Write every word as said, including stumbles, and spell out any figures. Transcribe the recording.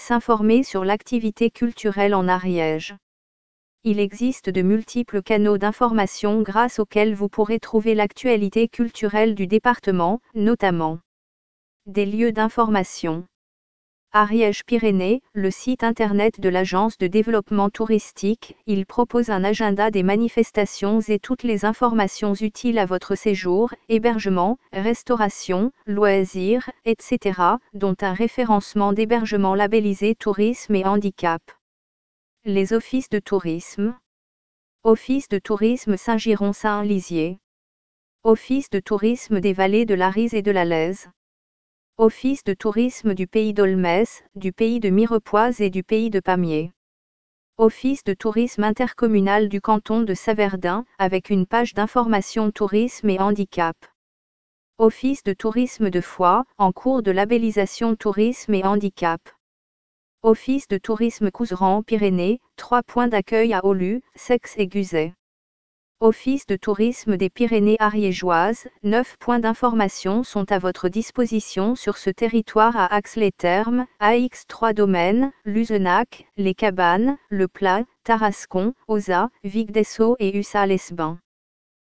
s'informer sur l'activité culturelle en Ariège. Il existe de multiples canaux d'information grâce auxquels vous pourrez trouver l'actualité culturelle du département, notamment des lieux d'information. Ariège-Pyrénées, le site internet de l'agence de développement touristique, il propose un agenda des manifestations et toutes les informations utiles à votre séjour, hébergement, restauration, loisirs, et cetera, dont un référencement d'hébergement labellisé tourisme et handicap. Les offices de tourisme. Office de tourisme Saint-Giron-Saint-Lisier. Office de tourisme des vallées de l'Arise et de la Lèze. Office de tourisme du pays d'Olmès, du pays de Mirepoix et du pays de Pamiers. Office de tourisme intercommunal du canton de Saverdun, avec une page d'information tourisme et handicap. Office de tourisme de Foix, en cours de labellisation tourisme et handicap. Office de tourisme Couserans-Pyrénées, trois points d'accueil à Aulu, Seix et Guzet. Office de tourisme des Pyrénées ariégeoises, neuf points d'information sont à votre disposition sur ce territoire à Ax-les-Thermes, A X trois Domaines, Luzenac, Les Cabanes, Le Plat, Tarascon, Ozat, Vic-des-Sceaux et Ussat-les-Bains.